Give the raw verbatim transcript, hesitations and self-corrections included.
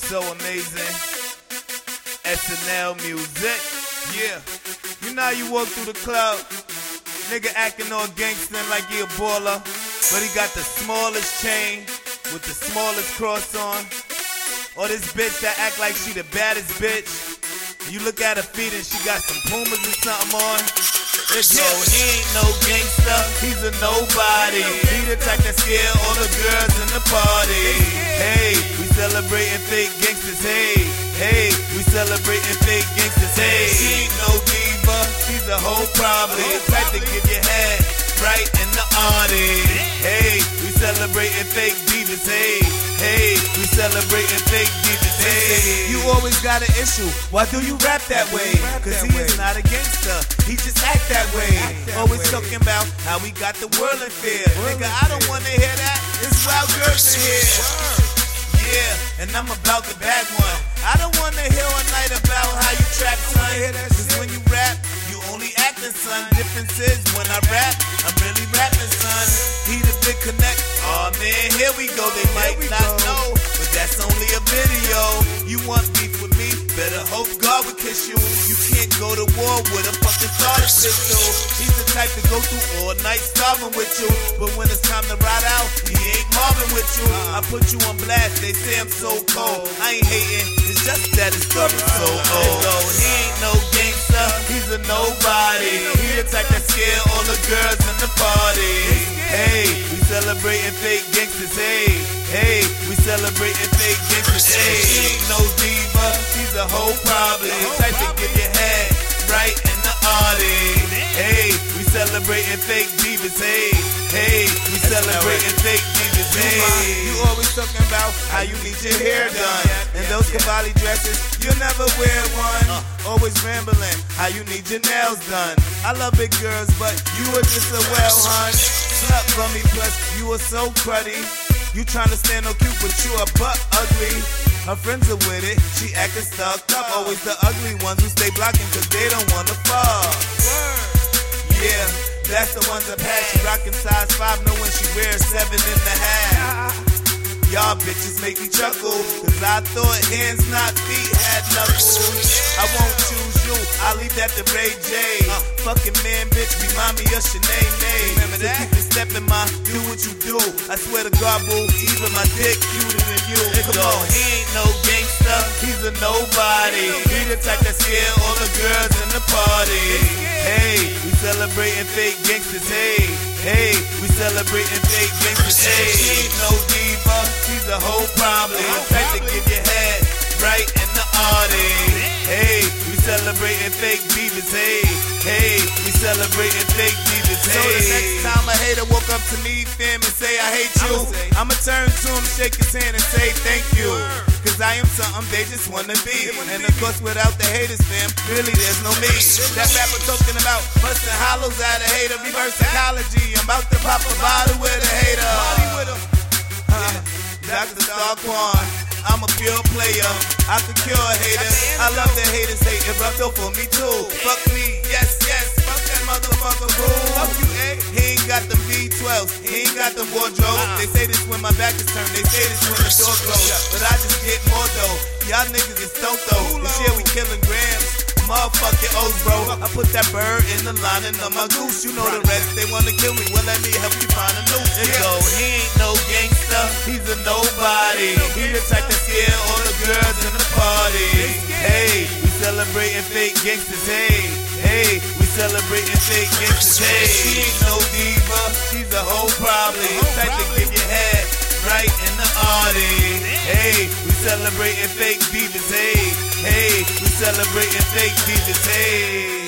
so amazing. S N L music, yeah. You know how you walk through the club, nigga acting all gangsta like he a baller, but he got the smallest chain with the smallest cross on. Or this bitch that act like she the baddest bitch. You look at her feet and she got some Pumas or something on. It's yeah. So he ain't no gangster, he's a nobody. He the type that scare all the girls in the party. Hey, we celebrating fake gangsters, hey. Hey, we celebrating fake gangsters, hey. She ain't no diva, she's a whole problem. Type to give your head right in the audience. Hey, we celebrating fake divas, hey. Hey, we celebrating fake divas, hey. You always got an issue, why do you rap that way? Cause he is not a gangster, he just act that way. Always talking about how we got the world in fear. Nigga, I don't wanna hear that, it's wild girls in here. Yeah, and I'm about the bad one. I don't wanna hear all night about how you trap, son. Cause when you rap, you only acting, son. Difference is when I rap, I'm really rapping, son. He the big connect. Aw, oh, man, here we go. They might not know, but that's only a video. You want beef with me? Better hope God would kiss you. You can't go to war with a fucking starter pistol. He's the type to go through all night starving with you, but when it's time to ride out, he ain't mobbing with you. I put you on blast, they say I'm so cold. I ain't hating, it's just that his story's so old. So he ain't no gangster, he's a nobody. He the type that scare all the girls in the party. Hey, we celebrating fake gangsters, hey. Hey, we celebrating fake gangsters, hey. She ain't no diva, she's a whole problem. Type to give your head right in the audience. Hey, we celebrating fake divas, hey. Hey, we celebrating fake divas, hey. You always talking about how you need your hair done, and those Cavalli dresses, you'll never wear one. Always rambling how you need your nails done. I love big girls, but you are just a well, hun. Slut for me, plus you are so cruddy. You tryna stand no cute, but you are butt ugly. Her friends are with it, she acting stuck up. Always the ugly ones who stay blocking cause they don't wanna fuck. Yeah, that's the ones that pass. She rockin' size five, know when she wears seven and a half. Y'all bitches make me chuckle, cause I thought hands not feet had knuckles. I won't choose you, I'll leave that to Ray J. Uh, fucking man, bitch, remind me of Sinead May. Remember that? So keep it stepping, ma, do what you do. I swear to God, boo, even my dick cuter than you. Come on, he ain't no gangster, he's a nobody. He the type that scare all the girls in the party. Hey, we celebrating fake gangsters, hey. Hey, we celebrating fake gangsters, hey. He ain't no diva, she's a whole problem. Type to give your head right in the audience. Hey, we celebrating fake divas, hey. Hey, we celebrating fake divas, hey. So the next time a hater walk up to me, fam, and say I hate you, I'ma turn to him, shake his hand and say thank you. Cause I am something they just wanna be. And of course without the haters, fam, really there's no me. That rapper talking about busting hollows out of hater, reverse psychology. I'm about to pop a bottle with a hater. Uh, Doctor Starquan, I'm a pure player, I can cure a hater. I love the haters hating, rubbed off for me too. Fuck me, yes, yes, fuck that motherfucker boo. Fuck you, eh? He ain't got them V twelves, he ain't got them wardrobe. They say this when my back is turned, they say this when the door closed. But I just get more though, y'all niggas is stoked though. This year we killing grams, motherfucking O's bro. I put that bird in the lining of my goose. You know the rest, they wanna kill me, well let me help you find a noose. So he ain't no gangster, he's a nobody. He the type that scare all the girls in the party. Hey, we celebrating fake gangsters, hey. Hey, we celebrating fake gangsters, hey. She ain't no diva, she's a whole problem. Type to give your head right in the audience. Hey, we celebrating fake divas, hey. Hey, we celebrating fake divas, hey.